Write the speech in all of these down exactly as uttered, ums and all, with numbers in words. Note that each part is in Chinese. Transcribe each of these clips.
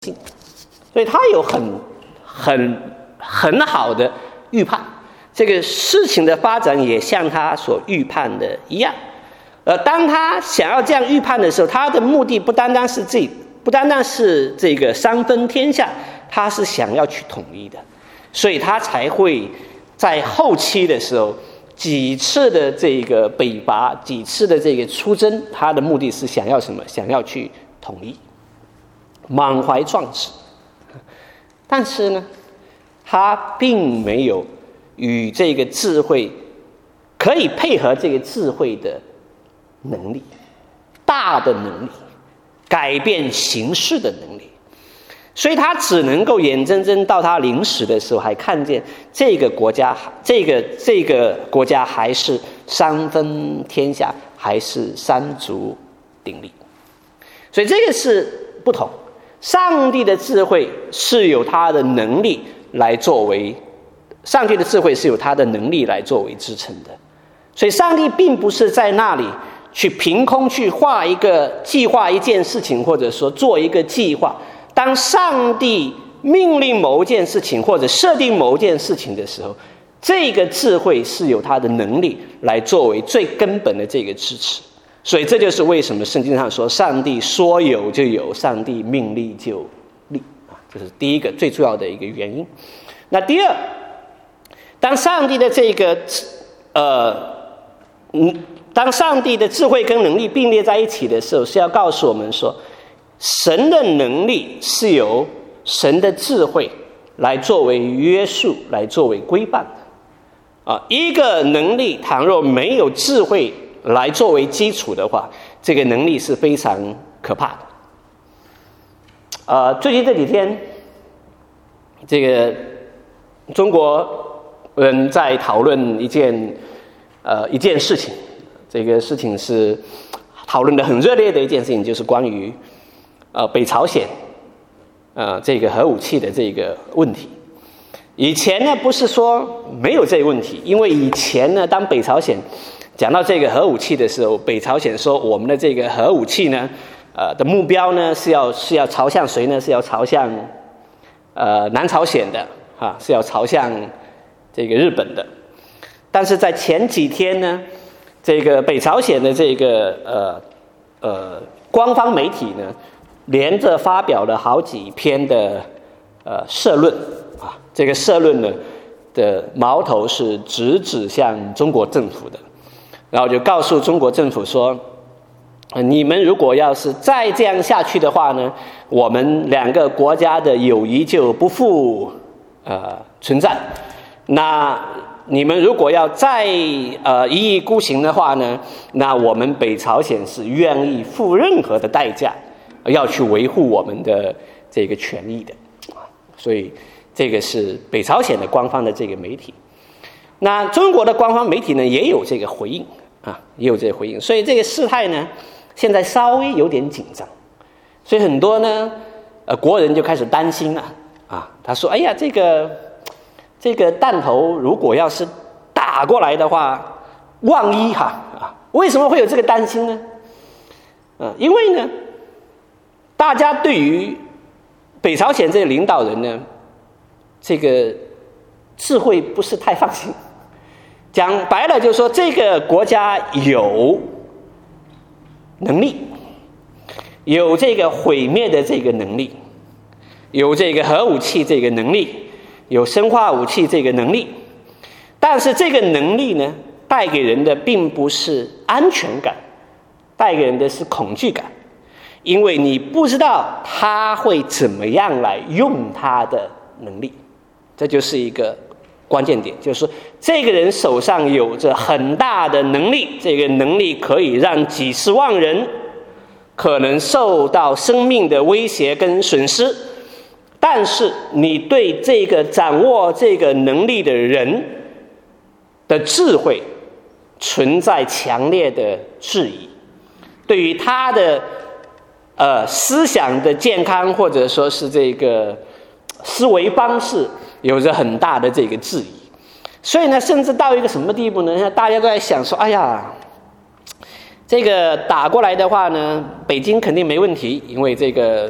性，所以他有很很很好的预判，这个事情的发展也像他所预判的一样。呃，当他想要这样预判的时候，他的目的不单单是这，不单单是这个三分天下，他是想要去统一的，所以他才会在后期的时候几次的这个北伐，几次的这个出征，他的目的是想要什么？想要去统一，满怀壮志。但是呢，他并没有与这个智慧可以配合这个智慧的能力，大的能力，改变形势的能力，所以他只能够眼睁睁到他临死的时候，还看见这个国家，这个这个国家还是三分天下，还是三足鼎立。所以这个是不同。上帝的智慧是有他的能力来作为，上帝的智慧是有他的能力来作为支撑的。所以上帝并不是在那里去凭空去画一个计划一件事情，或者说做一个计划。当上帝命令某一件事情或者设定某一件事情的时候，这个智慧是有他的能力来作为最根本的这个支持。所以这就是为什么圣经上说上帝说有就有，上帝命立就立啊，这是第一个最重要的一个原因。那第二，当上帝的这个呃嗯当上帝的智慧跟能力并列在一起的时候，是要告诉我们说，神的能力是由神的智慧来作为约束，来作为规范的啊。一个能力倘若没有智慧来作为基础的话，这个能力是非常可怕的。呃，最近这几天，这个中国人在讨论一件呃一件事情，这个事情是讨论的很热烈的一件事情，就是关于呃北朝鲜呃这个核武器的这个问题。以前呢不是说没有这个问题，因为以前呢当北朝鲜讲到这个核武器的时候，北朝鲜说我们的这个核武器呢，呃的目标呢是要是要朝向谁呢？是要朝向呃南朝鲜的啊，是要朝向这个日本的。但是在前几天呢，这个北朝鲜的这个呃呃官方媒体呢，连着发表了好几篇的呃社论啊，这个社论呢的矛头是直指向中国政府的。然后就告诉中国政府说，你们如果要是再这样下去的话呢，我们两个国家的友谊就不复呃存在。那你们如果要再呃一意孤行的话呢，那我们北朝鲜是愿意付任何的代价，要去维护我们的这个权益的。所以这个是北朝鲜的官方的这个媒体。那中国的官方媒体呢也有这个回应啊，也有这个回应，所以这个事态呢现在稍微有点紧张，所以很多呢呃国人就开始担心了啊，他说：“哎呀，这个这个弹头如果要是打过来的话，万一哈啊，为什么会有这个担心呢？啊，因为呢，大家对于北朝鲜这个领导人呢，这个智慧不是太放心。”讲白了就是说，这个国家有能力，有这个毁灭的这个能力，有这个核武器这个能力，有生化武器这个能力，但是这个能力呢，带给人的并不是安全感，带给人的是恐惧感，因为你不知道他会怎么样来用他的能力，这就是一个关键点，就是说这个人手上有着很大的能力，这个能力可以让几十万人可能受到生命的威胁跟损失，但是你对这个掌握这个能力的人的智慧存在强烈的质疑，对于他的呃思想的健康或者说是这个思维方式有着很大的这个质疑。所以呢，甚至到一个什么地步呢？大家都在想说，哎呀，这个打过来的话呢，北京肯定没问题，因为这个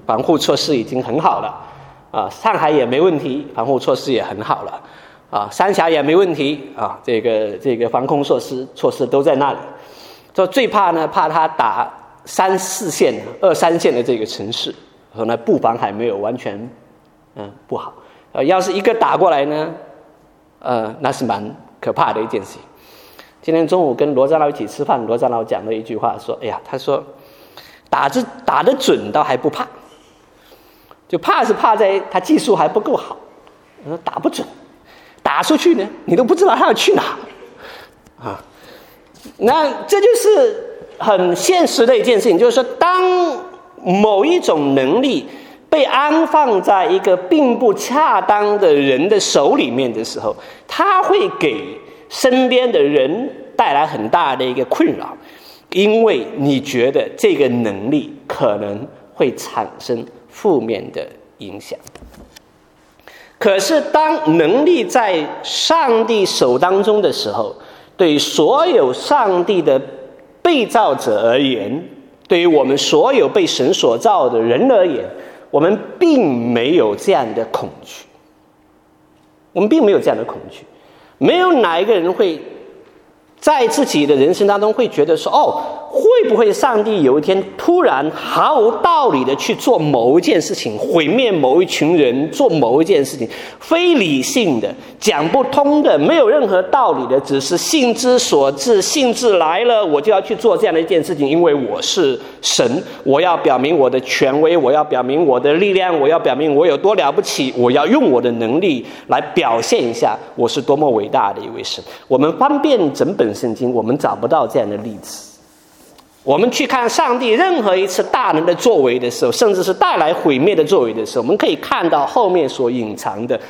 防护措施已经很好了啊，上海也没问题，防护措施也很好了啊，三峡也没问题啊，这个这个防控措施措施都在那里。说最怕呢，怕他打三四线、二三线的这个城市，说呢布防还没有完全嗯不好。呃，要是一个打过来呢，呃，那是蛮可怕的一件事情。今天中午跟罗长老一起吃饭，罗长老讲了一句话，说：“哎呀，他说打着打得准倒还不怕，就怕是怕在他技术还不够好。他说打不准，打出去呢，你都不知道他要去哪啊。那这就是很现实的一件事情，就是说，当某一种能力被安放在一个并不恰当的人的手里面的时候，他会给身边的人带来很大的一个困扰，因为你觉得这个能力可能会产生负面的影响。可是当能力在上帝手当中的时候，对所有上帝的被造者而言，对于我们所有被神所造的人而言，我们并没有这样的恐惧。我们并没有这样的恐惧。没有哪一个人会在自己的人生当中会觉得说，哦，会不会上帝有一天突然毫无道理的去做某一件事情，毁灭某一群人，做某一件事情，非理性的，讲不通的，没有任何道理的，只是兴之所至，兴致来了我就要去做这样的一件事情，因为我是神，我要表明我的权威，我要表明我的力量，我要表明我有多了不起，我要用我的能力来表现一下我是多么伟大的一位神。我们翻遍整本圣经，我们找不到这样的例子。我们去看上帝任何一次大能的作为的时候，甚至是带来毁灭的作为的时候，我们可以看到后面所隐藏的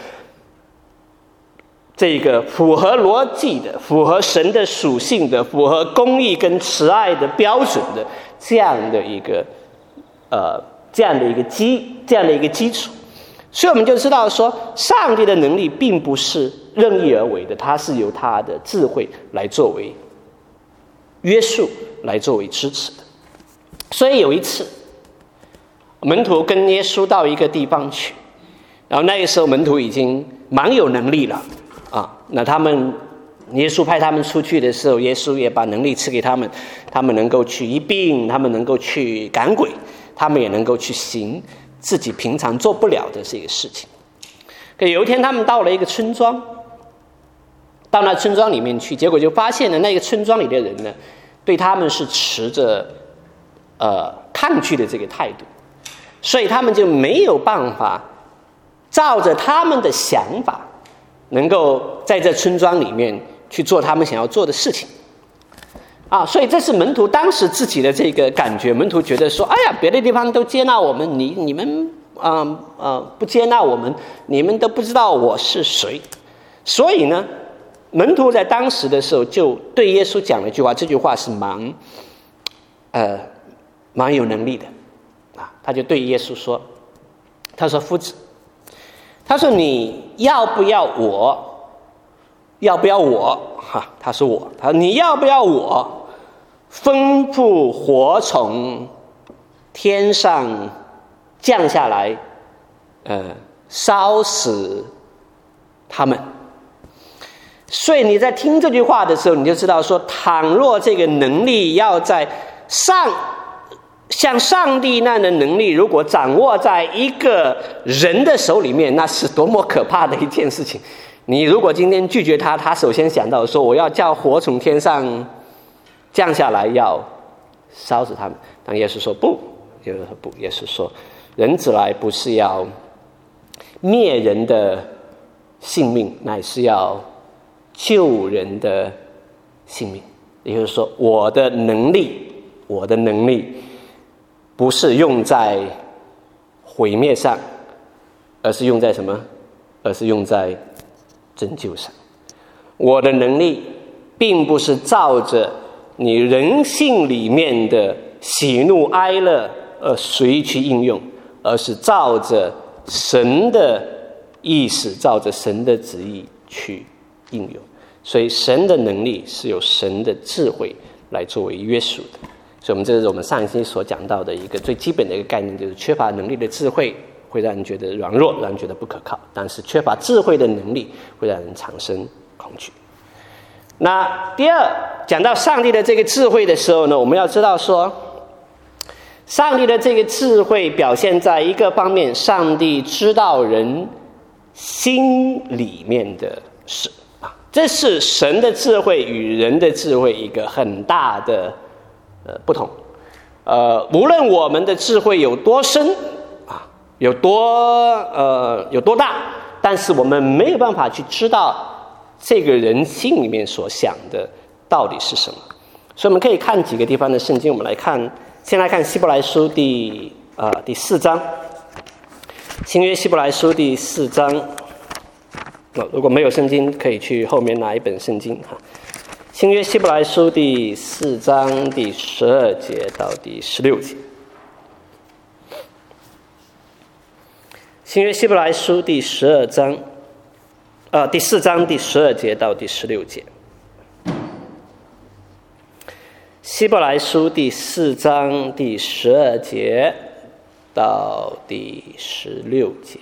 这个符合逻辑的、符合神的属性的、符合公义跟慈爱的标准的这样的一个呃这样的一个基这样的一个基础。所以我们就知道说，上帝的能力并不是任意而为的，它是由他的智慧来作为约束，来作为支持的。所以有一次门徒跟耶稣到一个地方去，然后那个时候门徒已经蛮有能力了啊，那他们耶稣派他们出去的时候，耶稣也把能力赐给他们，他们能够去医病，他们能够去赶鬼，他们也能够去行自己平常做不了的这个事情。可有一天他们到了一个村庄，到那村庄里面去，结果就发现了那个村庄里的人呢，对他们是持着呃抗拒的这个态度，所以他们就没有办法照着他们的想法，能够在这村庄里面去做他们想要做的事情啊。所以这是门徒当时自己的这个感觉，门徒觉得说，哎呀，别的地方都接纳我们，你你们啊呃, 呃不接纳我们，你们都不知道我是谁。所以呢，门徒在当时的时候就对耶稣讲了一句话，这句话是蛮呃蛮有能力的啊。他就对耶稣说，他说，夫子，他说你要不要我要不要我哈？他说我，他说你要不要我吩咐火从天上降下来，呃，烧死他们。所以你在听这句话的时候，你就知道说，倘若这个能力要在上像上帝那样的能力，如果掌握在一个人的手里面，那是多么可怕的一件事情。你如果今天拒绝他，他首先想到说，我要叫火从天上降下来，要烧死他们。但耶稣说不，耶稣说不，耶稣说，人子来不是要灭人的性命，乃是要救人的性命。也就是说，我的能力，我的能力不是用在毁灭上，而是用在什么？而是用在拯救上。我的能力并不是照着你人性里面的喜怒哀乐而随去应用，而是照着神的意识，照着神的旨意去应用。所以神的能力是由神的智慧来作为约束的。 所以我们这是我们上一期所讲到的一个最基本的一个概念，就是缺乏能力的智慧会让人觉得软弱，让人觉得不可靠，但是缺乏智慧的能力会让人产生恐惧。那第二，讲到上帝的这个智慧的时候呢，我们要知道说，上帝的这个智慧表现在一个方面，上帝知道人心里面的事啊，这是神的智慧与人的智慧一个很大的呃不同。呃，无论我们的智慧有多深啊，有多呃有多大，但是我们没有办法去知道这个人心里面所想的到底是什么。所以我们可以看几个地方的圣经，我们来看，先来看希伯来书第呃第四章，新约希伯来书第四章。哦，如果没有圣经，可以去后面拿一本圣经哈。新约希伯来书第四章第十二节到第十六节。新约希伯来书第十二章，呃，第四章第十二节到第十六节。希伯来书第四章第十二节到第十六节。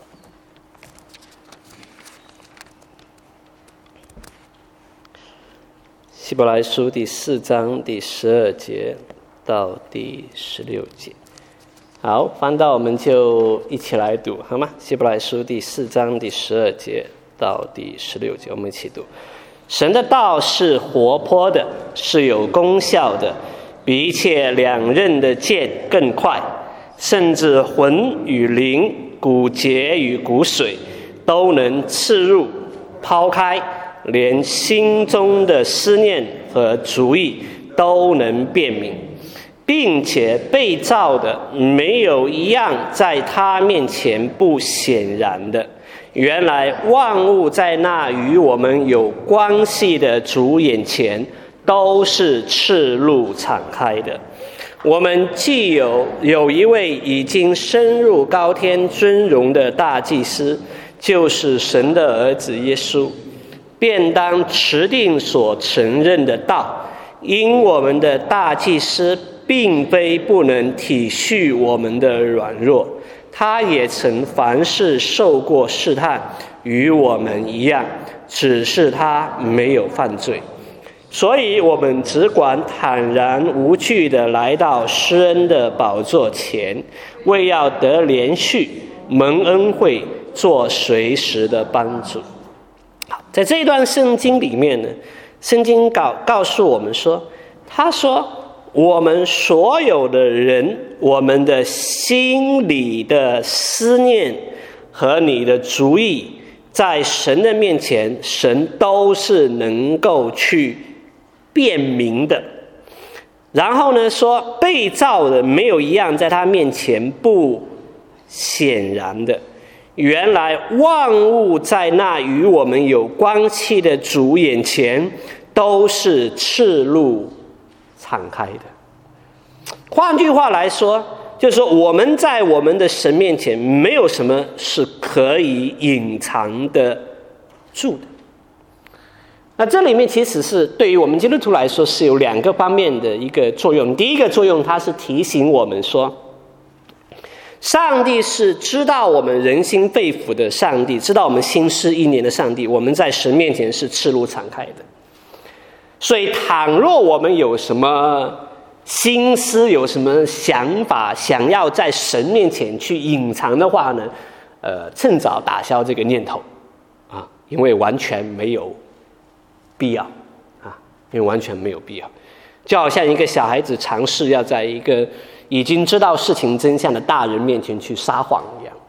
希伯来书第四章第十二节到第十六节。好，翻到我们就一起来读好吗？希伯来书第四章第十二节到第十六节，我们一起读。神的道是活泼的，是有功效的，比一切两刃的剑更快，甚至魂与灵、骨节与骨髓都能刺入、抛开，连心中的思念和主意都能辨明，并且被造的没有一样在他面前不显然的。原来万物在那与我们有关系的主眼前都是赤露敞开的。我们既有有一位已经升入高天尊荣的大祭司，就是神的儿子耶稣，便当持定所承认的道。因我们的大祭司并非不能体恤我们的软弱，他也曾凡事受过试探，与我们一样，只是他没有犯罪。所以我们只管坦然无惧地来到施恩的宝座前，为要得连续蒙恩惠，做随时的帮助。在这一段圣经里面呢，圣经告告诉我们说，他说我们所有的人，我们的心里的思念和你的主意，在神的面前，神都是能够去辨明的。然后呢，说被造的没有一样在他面前不显然的。原来万物在那与我们有关系的主眼前都是赤露敞开的。换句话来说，就是说我们在我们的神面前没有什么是可以隐藏的住的。那这里面其实是对于我们基督徒来说是有两个方面的一个作用。第一个作用，它是提醒我们说，上帝是知道我们人心肺腑的上帝，知道我们心思意念的上帝，我们在神面前是赤露敞开的。所以倘若我们有什么心思，有什么想法想要在神面前去隐藏的话呢，呃，趁早打消这个念头啊，因为完全没有必要啊，因为完全没有必要。就好像一个小孩子尝试要在一个已经知道事情真相的大人面前去撒谎一样。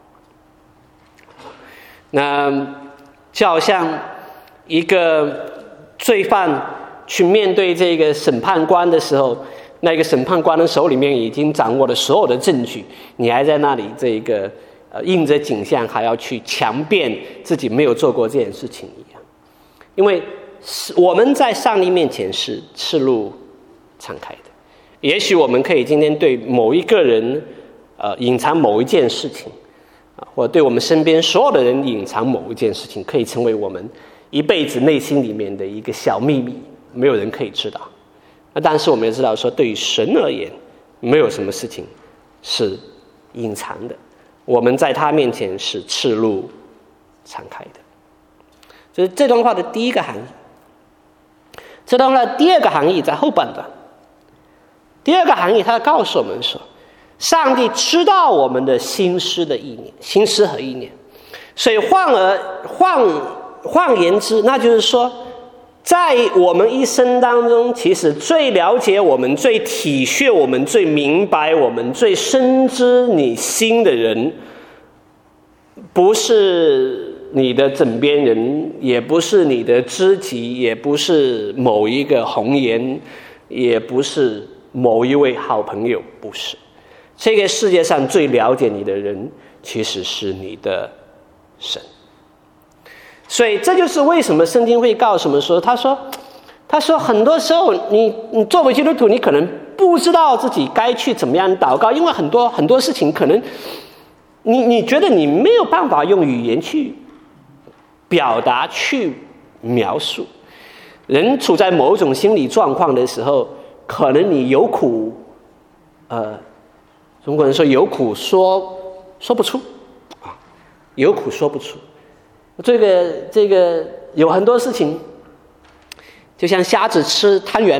那就好像一个罪犯去面对这个审判官的时候，那个审判官的手里面已经掌握了所有的证据，你还在那里这个呃印着景象，还要去强辩自己没有做过这件事情一样。因为我们在上帝面前是赤露敞开的。也许我们可以今天对某一个人呃隐藏某一件事情啊，或者对我们身边所有的人隐藏某一件事情，可以成为我们一辈子内心里面的一个小秘密，没有人可以知道。 但是我们也知道说，对于神而言，没有什么事情是隐藏的，我们在他面前是赤露敞开的。这是这段话的第一个含义。这段话的第二个含义在后半段。第二个含义，他告诉我们说，上帝知道我们的心思的意念，心思和意念。所以换而换换言之，那就是说，在我们一生当中，其实最了解我们、最体恤我们、最明白我们、最深知你心的人，不是你的枕边人，也不是你的知己，也不是某一个红颜，也不是某一位好朋友，不是。这个世界上最了解你的人，其实是你的神。所以这就是为什么圣经会告诉我们说，他说他说很多时候你你作为基督徒，你可能不知道自己该去怎么样祷告，因为很多很多事情可能你你觉得你没有办法用语言去表达去描述。人处在某种心理状况的时候，可能你有苦呃中国人说有苦说说不出啊，有苦说不出。这个这个有很多事情，就像瞎子吃汤圆，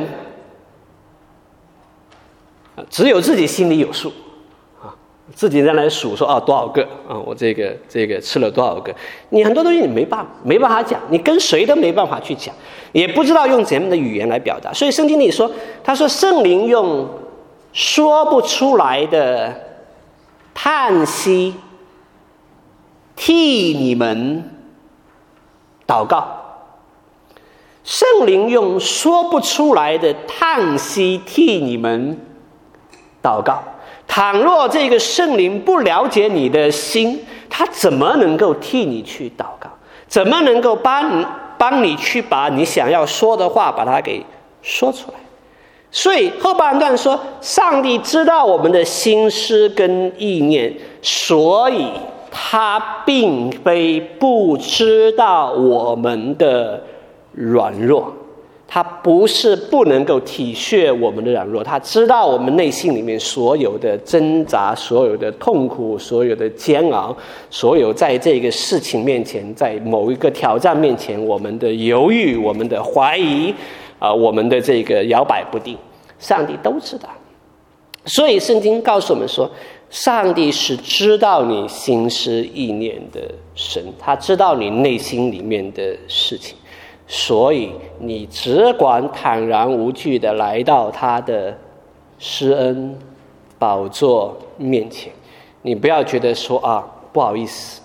只有自己心里有数啊，自己在那里数说啊多少个啊，我这个这个吃了多少个。你很多东西你没办法没办法讲，你跟谁都没办法去讲，也不知道用怎样的语言来表达。所以圣经里说，他说圣灵用说不出来的叹息替你们祷告。圣灵用说不出来的叹息替你们祷告。倘若这个圣灵不了解你的心，他怎么能够替你去祷告？怎么能够帮你帮你去把你想要说的话把它给说出来？所以后半段说，上帝知道我们的心思跟意念，所以他并非不知道我们的软弱，他不是不能够体恤我们的软弱，他知道我们内心里面所有的挣扎，所有的痛苦，所有的煎熬，所有在这个事情面前，在某一个挑战面前，我们的犹豫，我们的怀疑啊、呃，我们的这个摇摆不定，上帝都知道。所以圣经告诉我们说，上帝是知道你心思意念的神，他知道你内心里面的事情，所以你只管坦然无惧的来到他的施恩宝座面前。你不要觉得说啊不好意思，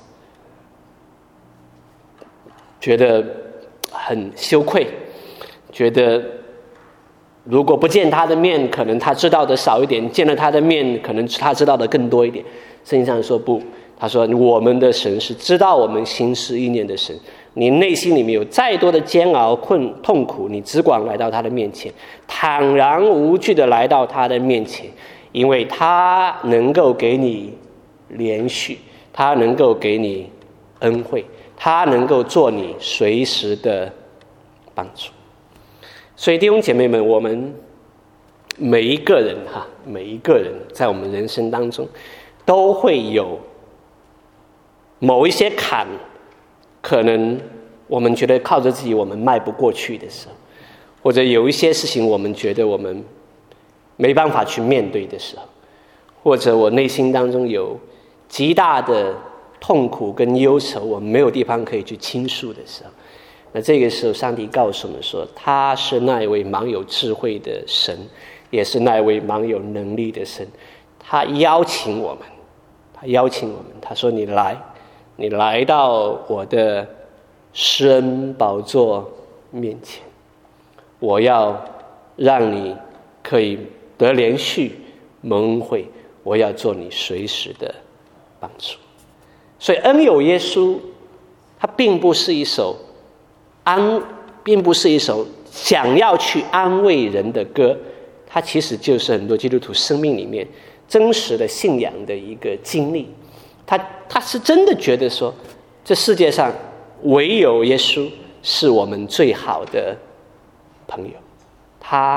觉得很羞愧，觉得如果不见他的面，可能他知道的少一点；见了他的面，可能他知道的更多一点。圣经上说不，他说我们的神是知道我们心思意念的神。你内心里面有再多的煎熬、困痛苦，你只管来到他的面前，坦然无惧的来到他的面前，因为他能够给你连续，他能够给你恩惠，他能够做你随时的帮助。所以弟兄姐妹们，我们每一个人哈，每一个人在我们人生当中都会有某一些坎，可能我们觉得靠着自己我们迈不过去的时候，或者有一些事情我们觉得我们没办法去面对的时候，或者我内心当中有极大的痛苦跟忧愁，我们没有地方可以去倾诉的时候，那这个时候上帝告诉我们说，他是那一位蛮有智慧的神，也是那一位蛮有能力的神。他邀请我们，他邀请我们，他说你来你来到我的施恩宝座面前，我要让你可以得连续蒙恩惠，我要做你随时的帮助。所以恩有耶稣，它并不是一首安，并不是一首想要去安慰人的歌，它其实就是很多基督徒生命里面真实的信仰的一个经历。他他是真的觉得说，这世界上唯有耶稣是我们最好的朋友，他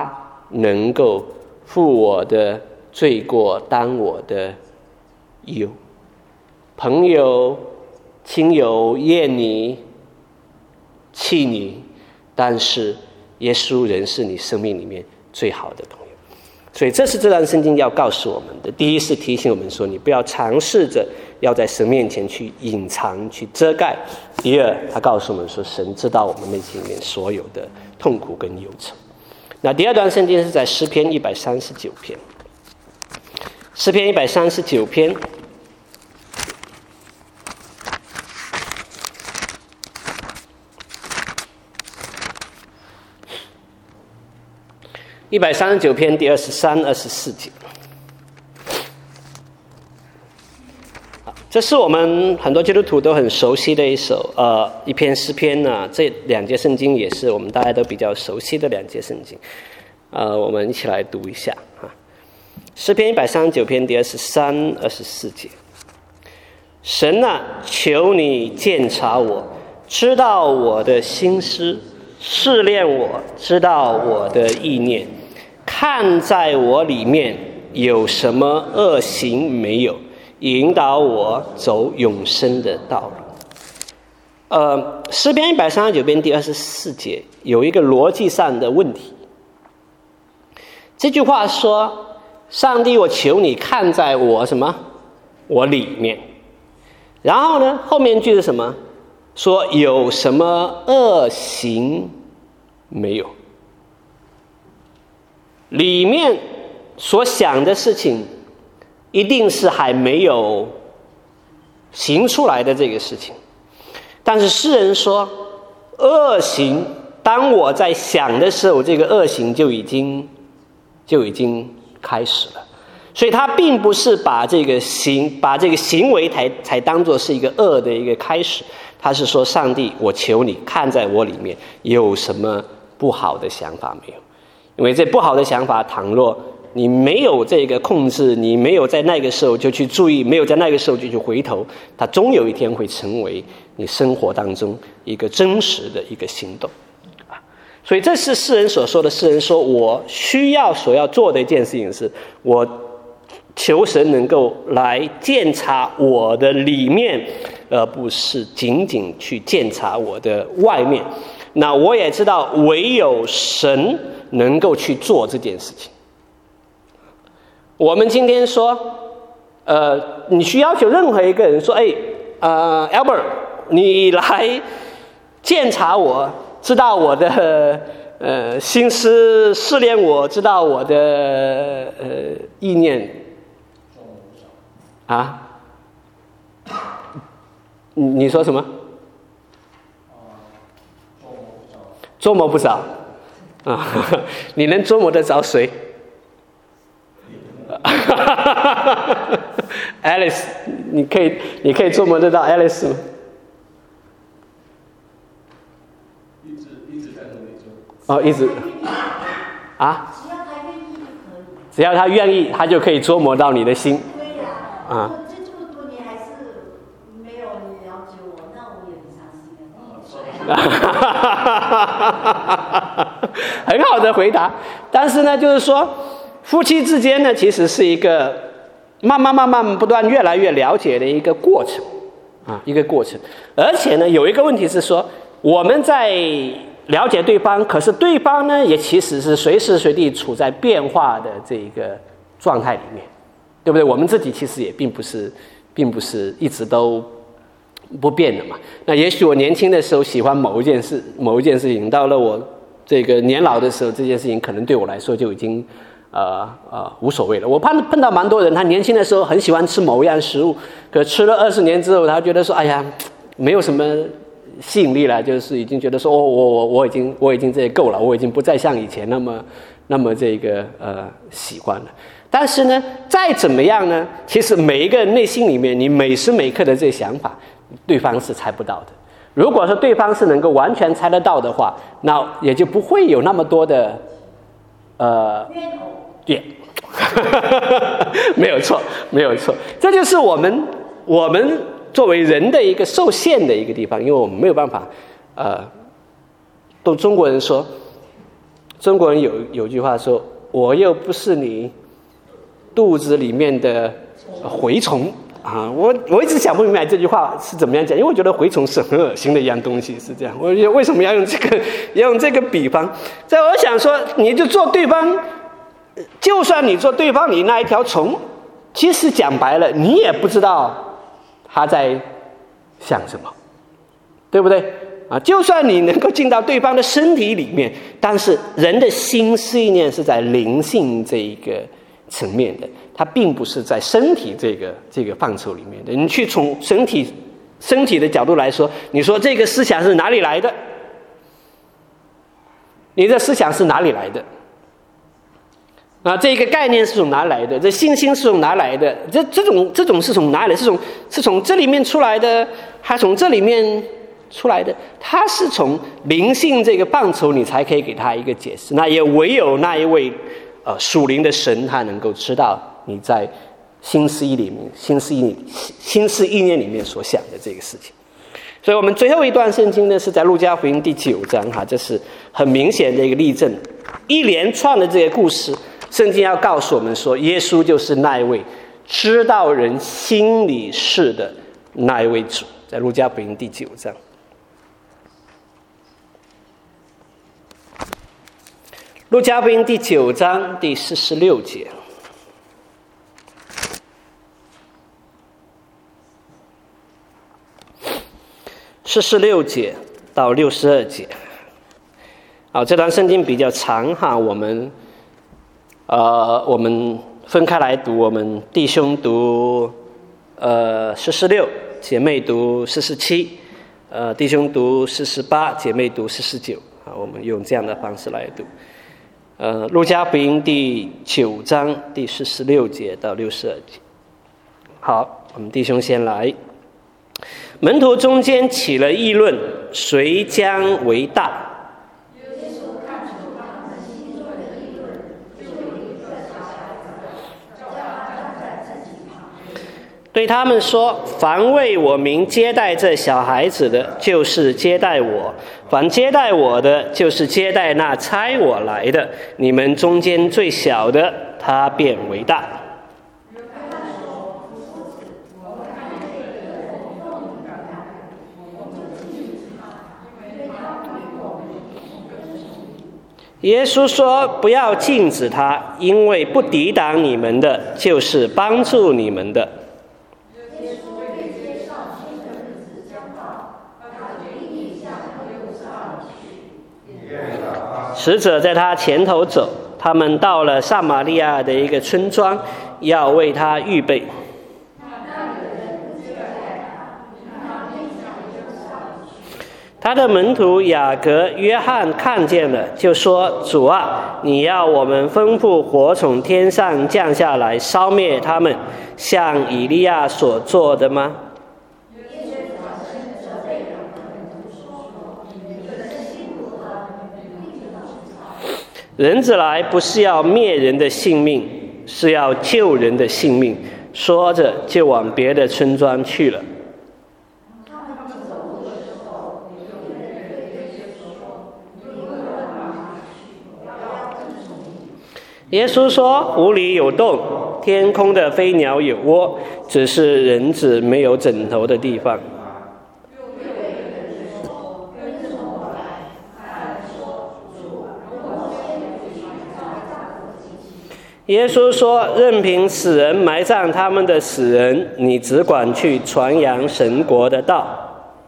能够负我的罪过，担我的忧。朋友、亲友厌你、弃你，但是耶稣仍是你生命里面最好的朋友。所以这是这段圣经要告诉我们的。第一是提醒我们说，你不要尝试着要在神面前去隐藏、去遮盖。第二，他告诉我们说，神知道我们内心里面所有的痛苦跟忧愁。那第二段圣经是在诗篇一百三十九篇。诗篇一百三十九篇一百三十九篇第二十三、二十四节，这是我们很多基督徒都很熟悉的一首呃一篇诗篇呢、啊。这两节圣经也是我们大家都比较熟悉的两节圣经，呃，我们一起来读一下啊。诗篇一百三十九篇第二十三、二十四节，神啊，求你鉴察我，知道我的心思，试炼我，知道我的意念，看在我里面有什么恶行没有，引导我走永生的道路。呃，诗篇一百三十九篇第二十四节有一个逻辑上的问题。这句话说，上帝，我求你看在我什么？我里面。然后呢，后面句是什么？说有什么恶行没有？里面所想的事情，一定是还没有行出来的这个事情。但是诗人说，恶行，当我在想的时候，这个恶行就已经就已经开始了。所以他并不是把这个行把这个行为才才当作是一个恶的一个开始，他是说，上帝，我求你看在我里面有什么不好的想法没有？因为这不好的想法，倘若你没有这个控制，你没有在那个时候就去注意，没有在那个时候就去回头，它终有一天会成为你生活当中一个真实的一个行动。所以这是诗人所说的，诗人说，我需要所要做的一件事情是，我求神能够来鉴察我的里面，而不是仅仅去鉴察我的外面。那我也知道，唯有神能够去做这件事情。我们今天说，呃，你去要求任何一个人说，哎，呃 ，Albert， 你来鉴察我，知道我的呃心思，试炼我，知道我的呃意念。啊？你你说什么？捉摸不着啊？你能捉摸得着谁？Alice， 你可以你可以捉摸得到 Alice 吗？ 一直一直在努力中。 哦，一直啊？只要他愿意，他就可以捉摸到你的心。啊， 这这么多年还是没有了解我，那我也很伤心啊。很好的回答，但是呢，就是说，夫妻之间呢，其实是一个慢慢慢慢不断越来越了解的一个过程啊，一个过程。而且呢，有一个问题是说，我们在了解对方，可是对方呢，也其实是随时随地处在变化的这个状态里面。对不对？我们自己其实也并不是，并不是一直都不变的嘛。那也许我年轻的时候喜欢某一件事，某一件事情，到了我这个年老的时候，这件事情可能对我来说就已经呃呃无所谓了。我碰碰到蛮多人，他年轻的时候很喜欢吃某一样食物，可吃了二十年之后，他觉得说，哎呀，没有什么吸引力了，就是已经觉得说，哦，我我我已经我已经这够了，我已经不再像以前那么那么这个呃喜欢了。但是呢，再怎么样呢，其实每一个人内心里面，你每时每刻的这些想法，对方是猜不到的。如果说对方是能够完全猜得到的话，那也就不会有那么多的呃怨没有错，没有错。这就是我们我们作为人的一个受限的一个地方，因为我们没有办法呃，都中国人说，中国人有有句话说， 我又不是你肚子里面的蛔虫啊！我我一直想不明白这句话是怎么样讲，因为我觉得蛔虫是很恶心的一样东西，是这样。我为什么要用这个要用这个比方？在我想说，你就做对方，就算你做对方你那一条虫，其实讲白了，你也不知道他在想什么，对不对？啊，就算你能够进到对方的身体里面，但是人的心思意念是在灵性这一个层面的，它并不是在身体这个这个范畴里面的。你去从身体身体的角度来说，你说这个思想是哪里来的？你的思想是哪里来的？啊，这个概念是从哪来的？这信心是从哪来的？这这种这种是从哪里来？是从是从这里面出来的，还从这里面出来的？它是从灵性这个范畴，你才可以给他一个解释。那也唯有那一位呃属灵的神，他能够知道你在心思意里面、心思意心思意念里面所想的这个事情。所以我们最后一段圣经呢，是在路加福音第九章哈，这是很明显的一个例证，一连串的这个故事。圣经要告诉我们说，耶稣就是那一位知道人心里事的那一位主，在路加福音第九章。路加福音第九章第四十六节，四十六节到六十二节。好，这段圣经比较长哈，我们呃，我们分开来读，我们弟兄读呃四十六，姐妹读四十七，呃，弟兄读四十八，姐妹读四十九。啊，我们用这样的方式来读。呃，路加福音第九章第四十六节到六十二节。好，我们弟兄先来。门徒中间起了议论，谁将为大？对他们说，凡为我名接待这小孩子的，就是接待我；凡接待我的，就是接待那差我来的。你们中间最小的，他便为大。耶稣说，不要禁止他，因为不抵挡你们的，就是帮助你们的。使者在他前头走，他们到了撒玛利亚的一个村庄，要为他预备。他的门徒雅各、约翰看见了，就说：主啊，你要我们吩咐火从天上降下来，烧灭他们，像以利亚所做的吗？人子来不是要灭人的性命，是要救人的性命。说着就往别的村庄去了。耶稣说，湖里有洞，天空的飞鸟有窝，只是人子没有枕头的地方。耶稣说，任凭死人埋葬他们的死人，你只管去传扬神国的道。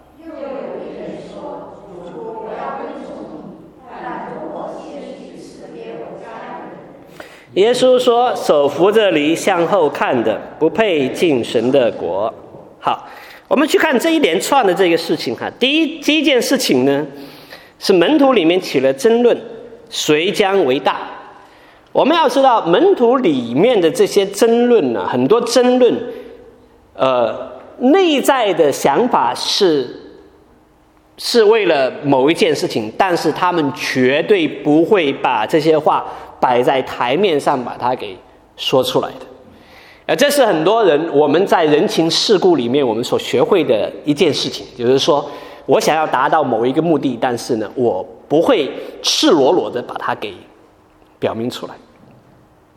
耶稣说，手扶着犁向后看的，不配进神的国。好，我们去看这一连串的这个事情哈。第一第一件事情呢，是门徒里面起了争论，谁将为大。我们要知道，门徒里面的这些争论呢，很多争论，呃，内在的想法是是为了某一件事情，但是他们绝对不会把这些话摆在台面上，把它给说出来的。呃，这是很多人我们在人情世故里面我们所学会的一件事情，就是说我想要达到某一个目的，但是呢，我不会赤裸裸的把它给表明出来。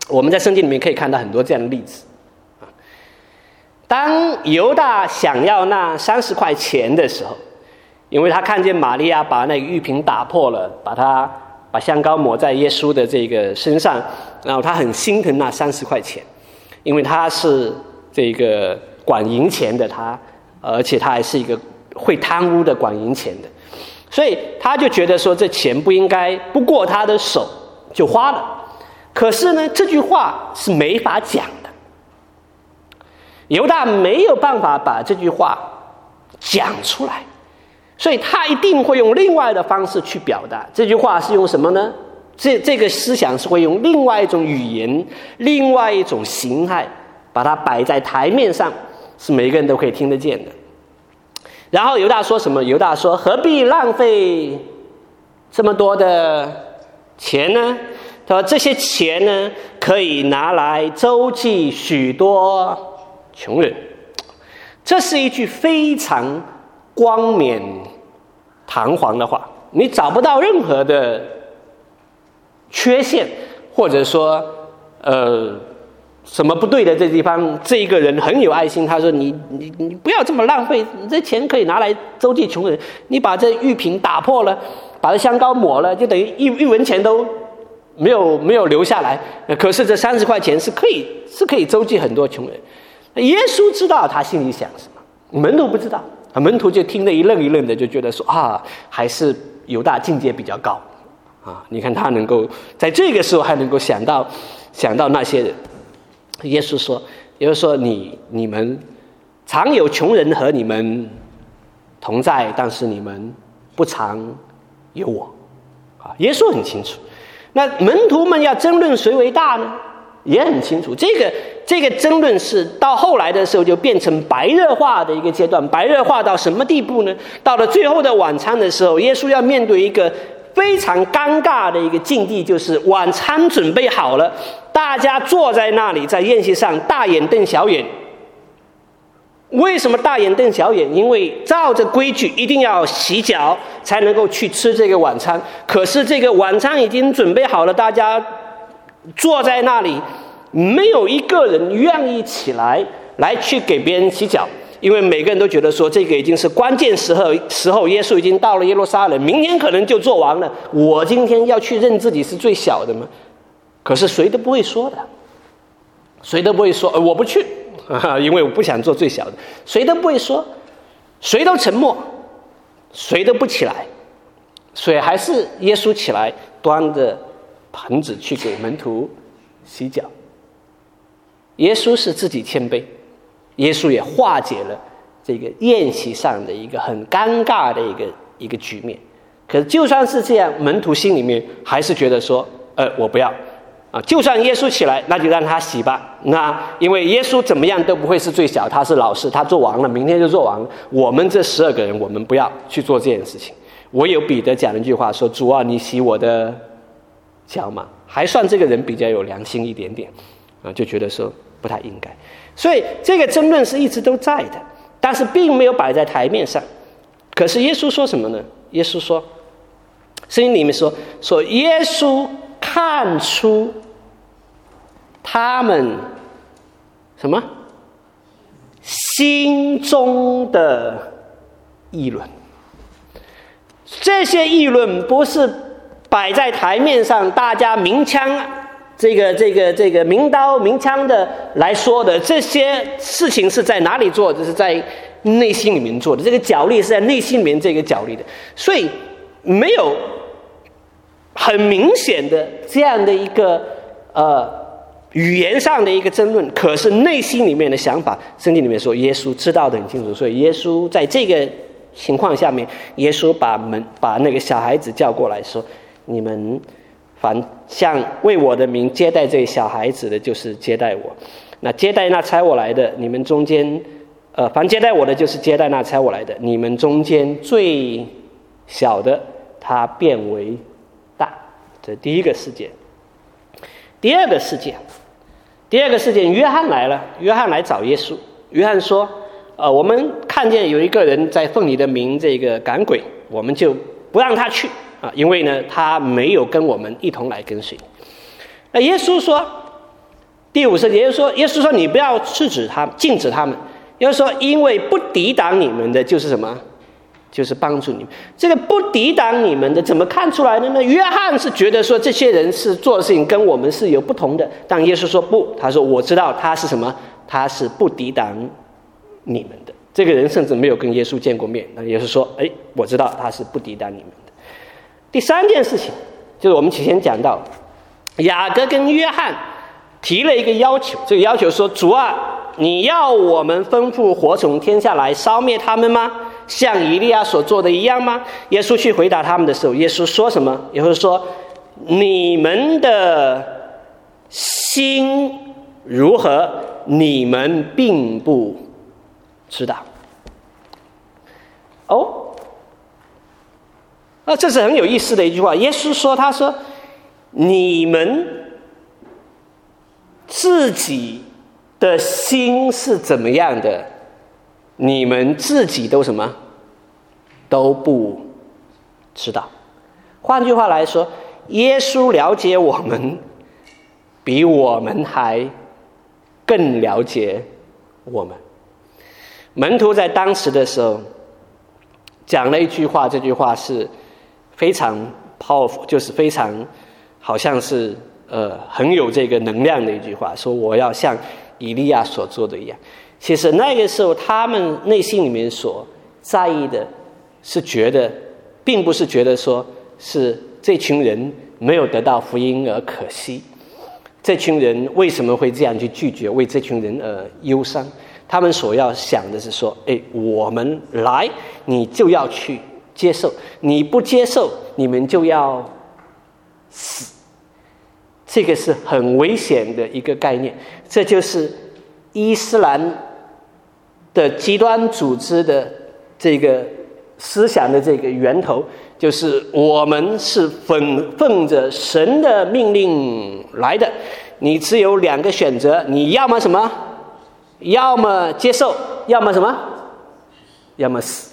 我们在圣经里面可以看到很多这样的例子。当犹大想要那三十块钱的时候，因为他看见玛利亚把那个玉瓶打破了，把它把香膏抹在耶稣的这个身上，然后他很心疼那三十块钱，因为他是这个管银钱的，他而且他还是一个会贪污的管银钱的，所以他就觉得说这钱不应该不过他的手就花了。可是呢，这句话是没法讲的，犹大没有办法把这句话讲出来，所以他一定会用另外的方式去表达。这句话是用什么呢？这这个思想是会用另外一种语言，另外一种形态，把它摆在台面上，是每个人都可以听得见的。然后犹大说什么？犹大说：“何必浪费这么多的钱呢？”他说：“这些钱呢，可以拿来周济许多穷人。”这是一句非常冠冕堂皇的话，你找不到任何的缺陷，或者说呃什么不对的这地方。这一个人很有爱心，他说你你你不要这么浪费，你这钱可以拿来周济穷人。你把这玉瓶打破了，把这香膏抹了，就等于一一文钱都没有没有留下来。可是这三十块钱是可以是可以周济很多穷人。耶稣知道他心里想什么，门徒不知道。门徒就听得一愣一愣的，就觉得说啊，还是犹大境界比较高啊！你看他能够在这个时候还能够想到想到那些人。耶稣说，耶稣说你你们常有穷人和你们同在，但是你们不常有我啊！耶稣很清楚。那门徒们要争论谁为大呢？也很清楚，这个这个争论是到后来的时候就变成白热化的一个阶段。白热化到什么地步呢？到了最后的晚餐的时候，耶稣要面对一个非常尴尬的一个境地，就是晚餐准备好了，大家坐在那里，在宴席上大眼瞪小眼。为什么大眼瞪小眼？因为照着规矩一定要洗脚才能够去吃这个晚餐。可是这个晚餐已经准备好了，大家坐在那里，没有一个人愿意起来来去给别人洗脚，因为每个人都觉得说这个已经是关键时候，时候耶稣已经到了耶路撒冷，明天可能就做完了，我今天要去认自己是最小的吗？可是谁都不会说的，谁都不会说、呃、我不去，因为我不想做最小的，谁都不会说，谁都沉默，谁都不起来，所以还是耶稣起来端着盆子去给门徒洗脚。耶稣是自己谦卑，耶稣也化解了这个宴席上的一个很尴尬的一个一个局面。可是就算是这样，门徒心里面还是觉得说呃我不要啊，就算耶稣起来，那就让他洗吧。那因为耶稣怎么样都不会是最小，他是老师，他做完了，明天就做完了。我们这十二个人，我们不要去做这件事情。唯有彼得讲了一句话说：“主啊，你洗我的脚嘛。”还算这个人比较有良心一点点啊，就觉得说不太应该。所以这个争论是一直都在的，但是并没有摆在台面上。可是耶稣说什么呢？耶稣说，圣经里面说说耶稣看出他们什么心中的议论。这些议论不是摆在台面上，大家明枪这个这个这个明刀明枪的来说的，这些事情是在哪里做？这是在内心里面做的，这个角力是在内心里面这个角力的，所以没有很明显的这样的一个呃语言上的一个争论，可是内心里面的想法，圣经里面说耶稣知道的很清楚，所以耶稣在这个情况下面，耶稣把门把那个小孩子叫过来说：“你们凡像为我的名接待这个小孩子的，就是接待我；那接待那差我来的，你们中间，呃，凡接待我的，就是接待那差我来的。你们中间最小的，他变为大。”这第一个事件。第二个事件，第二个事件，约翰来了，约翰来找耶稣。约翰说：“呃，我们看见有一个人在奉你的名这个赶鬼，我们就不让他去啊，因为呢，他没有跟我们一同来跟随。”那耶稣说：“ 第五是，耶稣说，耶稣说你不要制止他们，禁止他们。耶稣说，因为不抵挡你们的就是什么？就是帮助你们。这个不抵挡你们的怎么看出来的呢？约翰是觉得说这些人是做的事情跟我们是有不同的，但耶稣说不，他说我知道他是什么，他是不抵挡你们的。这个人甚至没有跟耶稣见过面，那耶稣说，哎，我知道他是不抵挡你们的。第三件事情就是我们之前讲到，雅各跟约翰提了一个要求，这个要求说，主啊，你要我们吩咐火从天下来烧灭他们吗？像以利亚所做的一样吗？耶稣去回答他们的时候，耶稣说什么？耶稣说，你们的心如何，你们并不知道。哦，啊，这是很有意思的一句话。耶稣说，他说，你们自己的心是怎么样的，你们自己都什么都不知道。换句话来说，耶稣了解我们，比我们还更了解我们。门徒在当时的时候讲了一句话，这句话是非常 powerful， 就是非常好像是呃很有这个能量的一句话，说我要像以利亚所做的一样。其实那个时候他们内心里面所在意的是觉得，并不是觉得说是这群人没有得到福音而可惜，这群人为什么会这样去拒绝，为这群人而忧伤。他们所要想的是说，哎，我们来你就要去接受，你不接受你们就要死。这个是很危险的一个概念，这就是伊斯兰的极端组织的这个思想的这个源头，就是我们是奉奉着神的命令来的，你只有两个选择，你要么什么，要么接受，要么什么，要么死，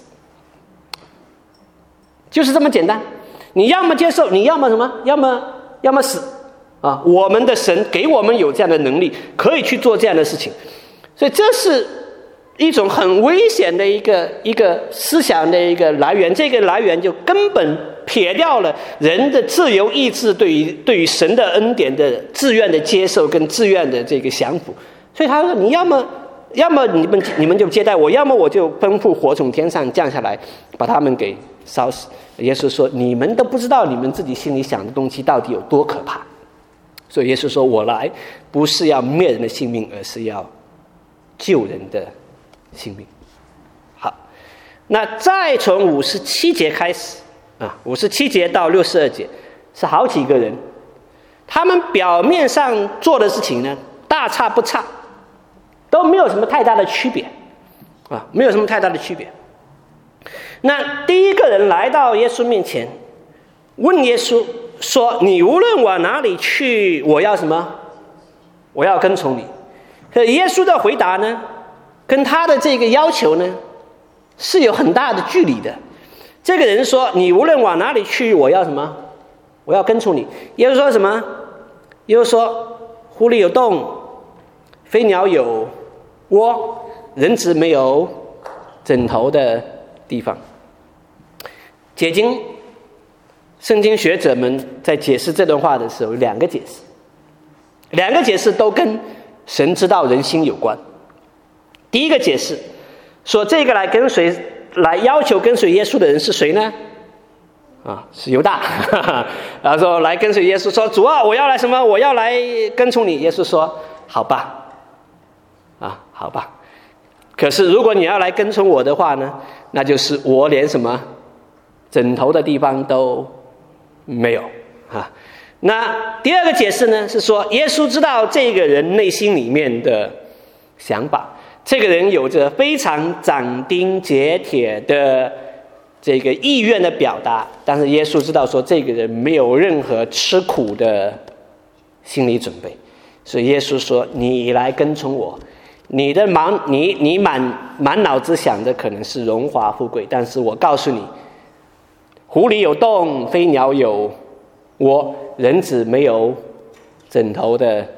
就是这么简单。你要么接受，你要么什么，要么要么死啊！我们的神给我们有这样的能力，可以去做这样的事情，所以这是一种很危险的一个一个思想的一个来源。这个来源就根本撇掉了人的自由意志对于对于神的恩典的自愿的接受跟自愿的这个降服。所以他说，你要么要么你们你们就接待我，要么我就吩咐火从天上降下来，把他们给烧死。耶稣说，你们都不知道你们自己心里想的东西到底有多可怕。所以耶稣说，我来不是要灭人的性命，而是要救人的性命。好，那再从五十七节开始啊，五十七节到六十二节是好几个人，他们表面上做的事情呢，大差不差，都没有什么太大的区别啊，没有什么太大的区别。那第一个人来到耶稣面前，问耶稣说，你无论往哪里去，我要什么？我要跟从你。可耶稣的回答呢，跟他的这个要求呢，是有很大的距离的。这个人说，你无论往哪里去，我要什么？我要跟从你。耶稣说什么？耶稣说，狐狸有洞，飞鸟有窝，人子没有枕头的地方。解经圣经学者们在解释这段话的时候，有两个解释，两个解释都跟神知道人心有关。第一个解释说，这个来跟随来要求跟随耶稣的人是谁呢？啊，是犹大。然后说来跟随耶稣，说主啊，我要来什么？我要来跟从你。耶稣说，好吧，啊，好吧。可是如果你要来跟从我的话呢，那就是我连什么枕头的地方都没有啊。那第二个解释呢，是说耶稣知道这个人内心里面的想法，这个人有着非常斩钉截铁的这个意愿的表达，但是耶稣知道说这个人没有任何吃苦的心理准备，所以耶稣说，你来跟从我，你的满你你满满脑子想的可能是荣华富贵，但是我告诉你，狐狸有洞，飞鸟有窝，人子没有枕头的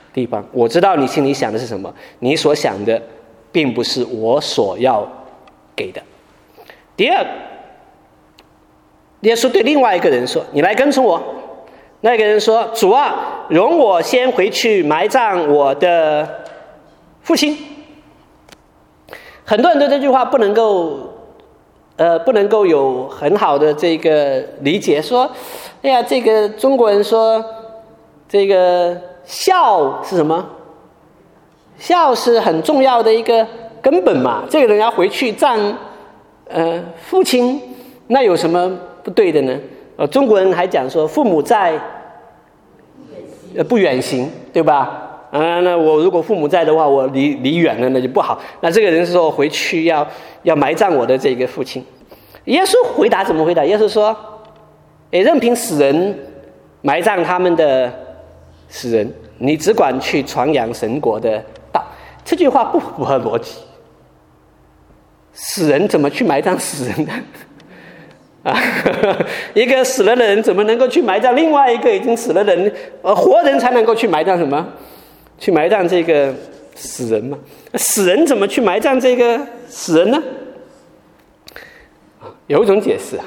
地方。我知道你心里想的是什么，你所想的并不是我所要给的。第二，耶稣对另外一个人说：“你来跟从我。”那个人说：“主啊，容我先回去埋葬我的父亲。”很多人对这句话不能够，呃，不能够有很好的这个理解，说：“哎呀，这个中国人说，这个孝是什么？孝是很重要的一个根本嘛。这个人要回去葬，呃，父亲，那有什么不对的呢？”呃，中国人还讲说，父母在，呃，不远行，对吧？啊，那我如果父母在的话，我离离远了，那就不好。那这个人是说我回去要要埋葬我的这个父亲。耶稣回答怎么回答？耶稣说：“诶，任凭死人埋葬他们的死人，你只管去传扬神国的道。”这句话不符合逻辑。死人怎么去埋葬死人呢？啊，一个死了的人怎么能够去埋葬另外一个已经死了的人？呃，活人才能够去埋葬什么？去埋葬这个死人嘛？死人怎么去埋葬这个死人呢？有一种解释啊，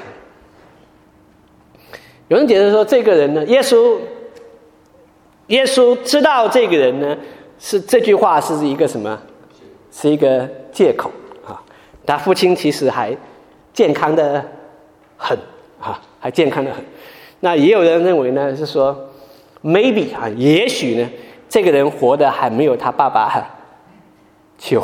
有人解释说，这个人呢，耶稣，耶稣知道这个人呢，是这句话是一个什么？是一个借口啊。他父亲其实还健康的很啊，还健康的很。那也有人认为呢，是说 maybe 啊，也许呢，这个人活得还没有他爸爸久。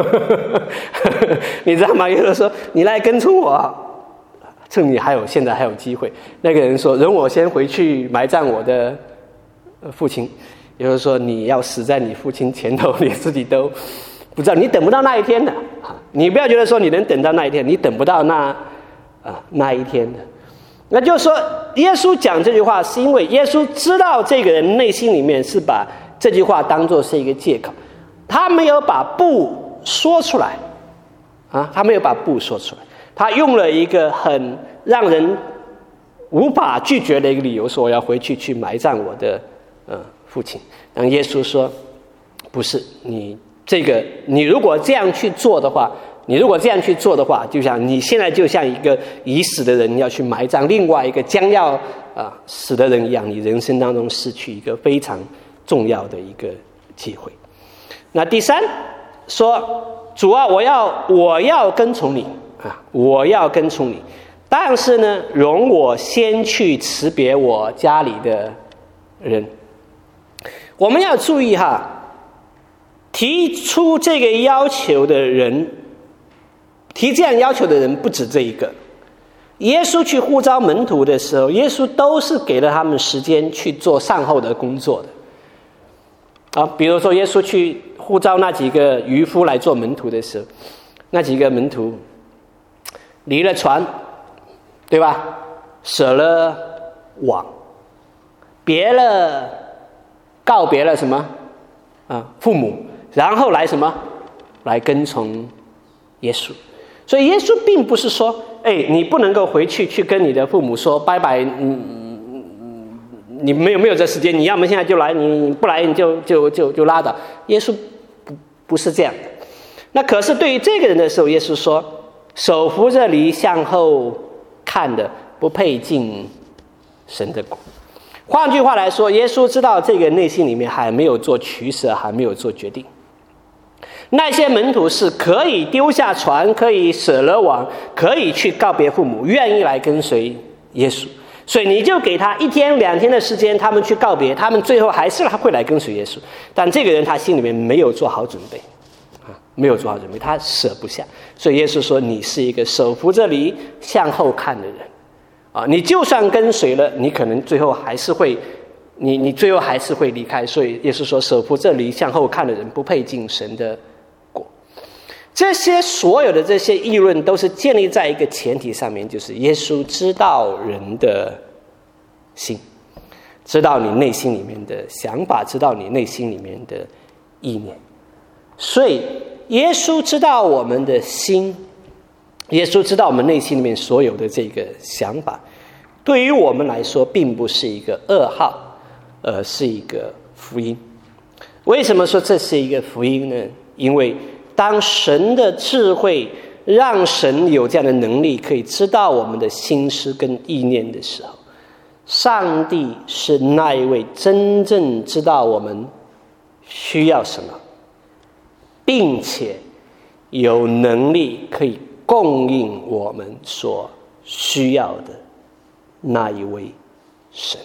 你知道吗？有人说你来跟从我，趁你还有现在还有机会。那个人说，容我先回去埋葬我的父亲。有人说你要死在你父亲前头，你自己都不知道，你等不到那一天的。你不要觉得说你能等到那一天，你等不到那啊那一天的。那就是说，耶稣讲这句话是因为耶稣知道这个人内心里面是把这句话当作是一个借口，他没有把不说出来啊，他没有把不说出来，他用了一个很让人无法拒绝的一个理由，说我要回去去埋葬我的呃父亲。然后耶稣说，不是，你这个你如果这样去做的话，你如果这样去做的话，就像你现在就像一个已死的人要去埋葬另外一个将要啊、呃、死的人一样，你人生当中失去一个非常重要的一个机会。那第三说，主啊，我要我要跟从你啊，我要跟从你，但是呢，容我先去辞别我家里的人。我们要注意哈，提出这个要求的人，提这样要求的人不止这一个。耶稣去呼召门徒的时候，耶稣都是给了他们时间去做善后的工作的。啊，比如说耶稣去呼召那几个渔夫来做门徒的时候，那几个门徒离了船，对吧？舍了网，别了告别了什么啊父母，然后来什么来跟从耶稣。所以耶稣并不是说，哎，你不能够回去去跟你的父母说拜拜，嗯，你没有没有这时间，你要么现在就来，你不来你就就就就拉倒。耶稣不不是这样的。那可是对于这个人的时候，耶稣说，手扶着犁向后看的，不配进神的国。换句话来说，耶稣知道这个内心里面还没有做取舍，还没有做决定。那些门徒是可以丢下船，可以舍了网，可以去告别父母，愿意来跟随耶稣。所以你就给他一天两天的时间，他们去告别，他们最后还是会来跟随耶稣。但这个人他心里面没有做好准备啊，没有做好准备，他舍不下。所以耶稣说，你是一个手扶着犁向后看的人啊，你就算跟随了，你可能最后还是会你你最后还是会离开。所以耶稣说，手扶着犁向后看的人不配进神的国。这些所有的这些议论都是建立在一个前提上面，就是耶稣知道人的心，知道你内心里面的想法，知道你内心里面的意念。所以耶稣知道我们的心，耶稣知道我们内心里面所有的这个想法，对于我们来说并不是一个噩耗，而是一个福音。 为什么说这是一个福音呢？因为当神的智慧让神有这样的能力可以知道我们的心思跟意念的时候，上帝是那一位真正知道我们需要什么，并且有能力可以供应我们所需要的那一位神。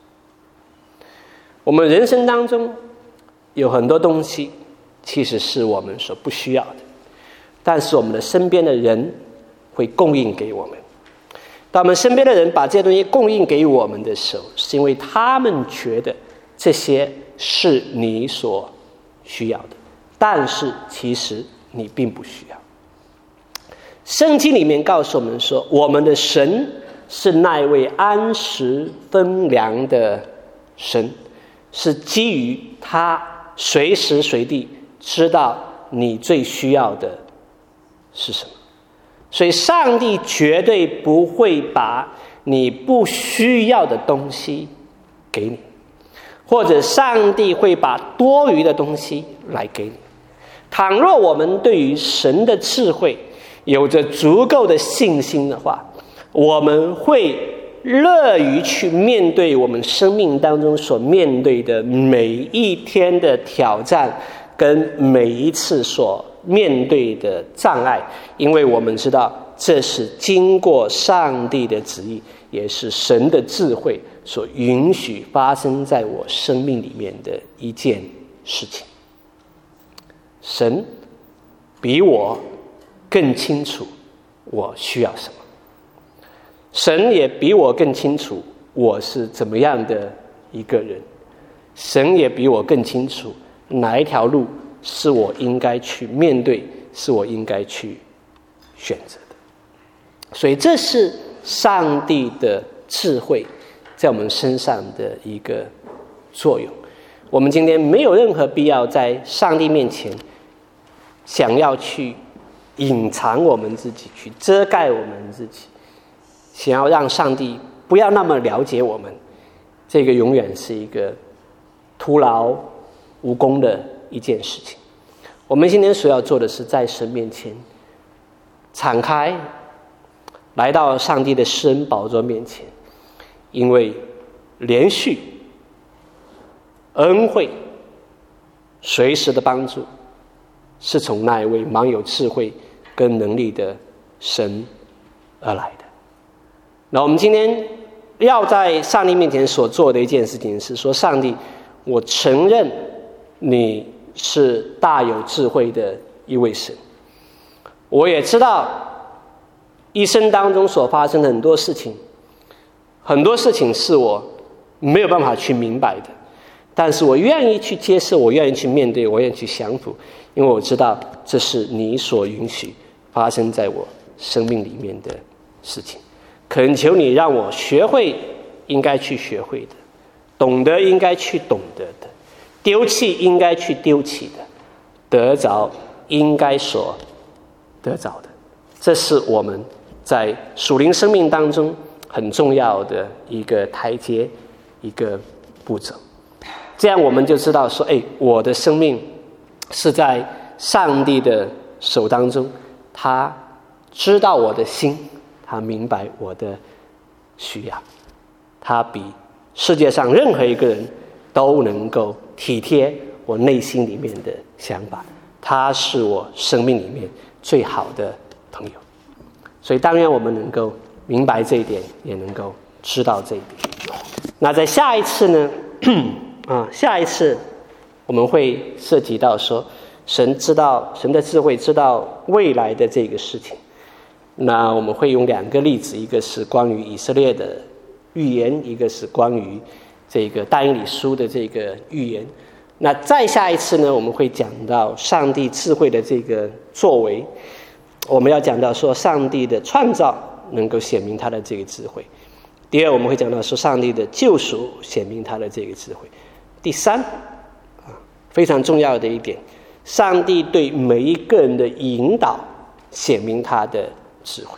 我们人生当中有很多东西其实是我们所不需要的，但是我们的身边的人会供应给我们。当我们身边的人把这些东西供应给我们的时候，是因为他们觉得这些是你所需要的，但是其实你并不需要。圣经里面告诉我们说，我们的神是那一位安时分粮的神，是基于他随时随地知道你最需要的是什么。所以上帝绝对不会把你不需要的东西给你，或者上帝会把多余的东西来给你。倘若我们对于神的智慧有着足够的信心的话，我们会乐于去面对我们生命当中所面对的每一天的挑战跟每一次所面对的障碍，因为我们知道这是经过上帝的旨意，也是神的智慧所允许发生在我生命里面的一件事情。神比我更清楚我需要什么，神也比我更清楚我是怎么样的一个人，神也比我更清楚哪一条路是我应该去面对，是我应该去选择的。所以这是上帝的智慧在我们身上的一个作用。我们今天没有任何必要在上帝面前想要去隐藏我们自己，去遮盖我们自己，想要让上帝不要那么了解我们，这个永远是一个徒劳无功的一件事情。我们今天所要做的是在神面前敞开，来到上帝的施恩宝座面前，因为连续恩惠随时的帮助是从那一位满有智慧跟能力的神而来的。那我们今天要在上帝面前所做的一件事情是说，上帝，我承认你是大有智慧的一位神，我也知道一生当中所发生的很多事情，很多事情是我没有办法去明白的，但是我愿意去接受，我愿意去面对，我愿意去降服，因为我知道这是你所允许发生在我生命里面的事情。恳求你让我学会应该去学会的，懂得应该去懂得的，丢弃应该去丢弃的，得着应该所得着的。这是我们在属灵生命当中很重要的一个台阶，一个步骤。这样我们就知道说，哎，我的生命是在上帝的手当中，他知道我的心，他明白我的需要，他比世界上任何一个人都能够体贴我内心里面的想法，他是我生命里面最好的朋友。所以当然我们能够明白这一点，也能够知道这一点。那在下一次呢啊，下一次我们会涉及到说，神知道，神的智慧知道未来的这个事情。那我们会用两个例子，一个是关于以色列的预言，一个是关于这个但以理书的这个预言。那再下一次呢，我们会讲到上帝智慧的这个作为，我们要讲到说上帝的创造能够显明他的这个智慧。第二，我们会讲到说上帝的救赎显明他的这个智慧。第三啊，非常重要的一点，上帝对每一个人的引导显明他的智慧。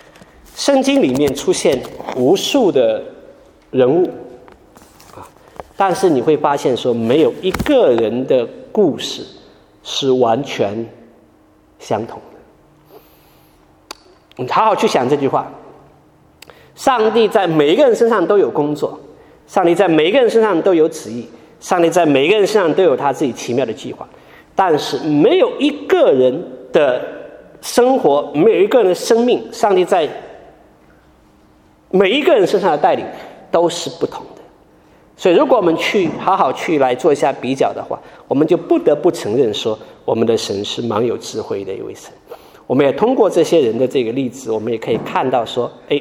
圣经里面出现无数的人物啊， 但是你会发现说，没有一个人的故事是完全相同的。你好好去想这句话。上帝在每一个人身上都有工作，上帝在每一个人身上都有旨意，上帝在每一个人身上都有他自己奇妙的计划，但是没有一个人的生活，没有一个人的生命，上帝在每一个人身上的带领都是不同的。所以如果我们去好好去来做一下比较的话，我们就不得不承认说，我们的神是蛮有智慧的一位神。我们也通过这些人的这个例子，我们也可以看到说，哎，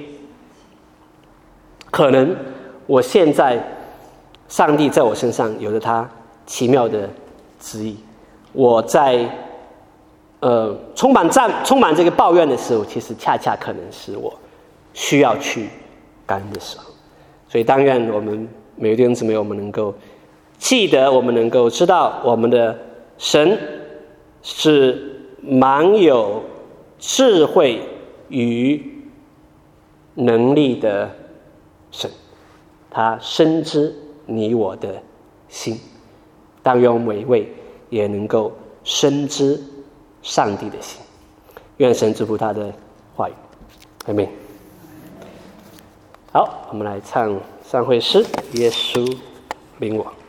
可能我现在上帝在我身上有着他奇妙的旨意，我在呃充满赞充满这个抱怨的时候，其实恰恰可能是我需要去感恩的时候。所以但愿我们每一个弟兄姊妹，我们能够记得，我们能够知道，我们的神是蛮有智慧与能力的神，他深知你我的心。但愿我们每一位也能够深知上帝的心。愿神祝福他的话语。阿们。好，我们来唱三会诗《耶稣领我》。